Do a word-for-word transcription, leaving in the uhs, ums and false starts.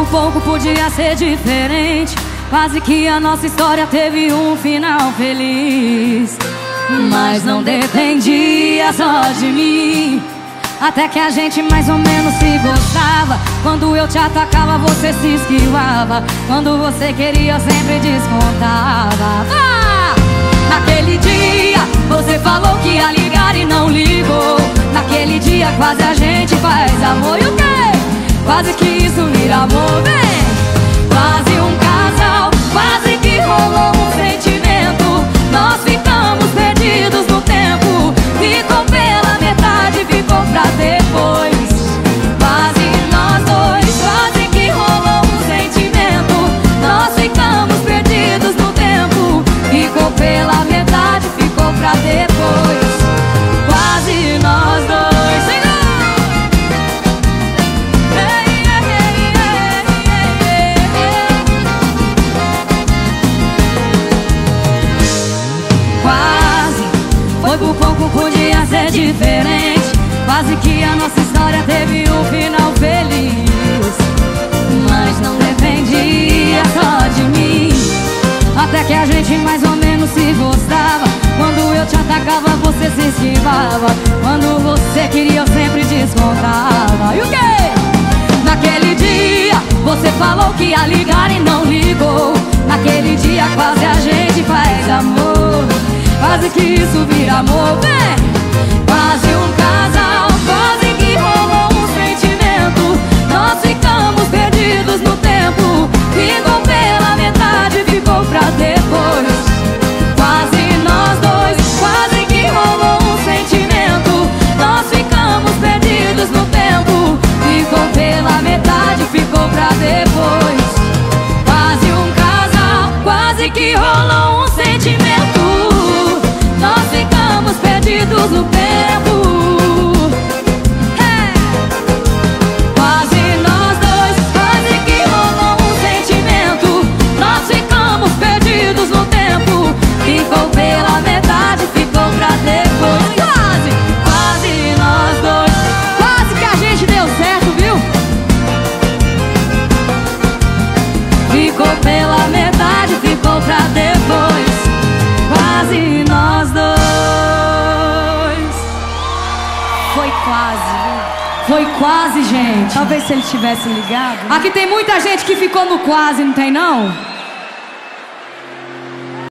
pouco podia ser diferente. Quase que a nossa história teve um final feliz. Mas não dependia só de mim. Até que a gente mais ou menos se gostava. Quando eu te atacava, você se esquivava. Quando você queria, eu sempre descontava. Ah! Naquele dia, você falou que ia ligar e não ligou. Naquele dia, quase a gente faz amor. E o quê? Quase que isso vira amor, vem! Quase um casal, quase que rolou um sentimento. Nós ficamos perdidos no tempo. Ficou pela metade, ficou pra depois. Quase nós dois, quase que rolou um sentimento. Nós ficamos perdidos no tempo. Ficou pela metade, ficou pra depois. Quase nós dois. Foi por pouco, podia ser diferente. Quase que a nossa história teve um final feliz. Mas não dependia só de mim. Até que a gente mais ou menos se gostava. Quando eu te atacava, você se esquivava. Quando você queria, eu sempre descontava. E o quê? Naquele dia, você falou que ia ligar e não ligou. Naquele dia, quase a gente faz amor. Quase que isso vira amor, vem! Quase um casal, quase que rolou um sentimento. Nós ficamos perdidos no tempo. Ficou pela metade, ficou pra depois. Quase nós dois, quase que rolou um sentimento. Nós ficamos perdidos no tempo. Ficou pela metade, ficou pra depois. Quase um casal, quase que rolou um sentimento. Nós ficamos perdidos no tempo. Hey! Quase nós dois, quase que rolou um sentimento. Nós ficamos perdidos no tempo. Ficou pela metade, ficou pra depois. Quase, quase nós dois. Quase que a gente deu certo, viu? Ficou pela metade, ficou pra depois. Quase nós dois. Foi quase, viu? Foi quase, gente. Talvez se ele tivesse ligado. Aqui tem muita gente que ficou no quase, não tem não?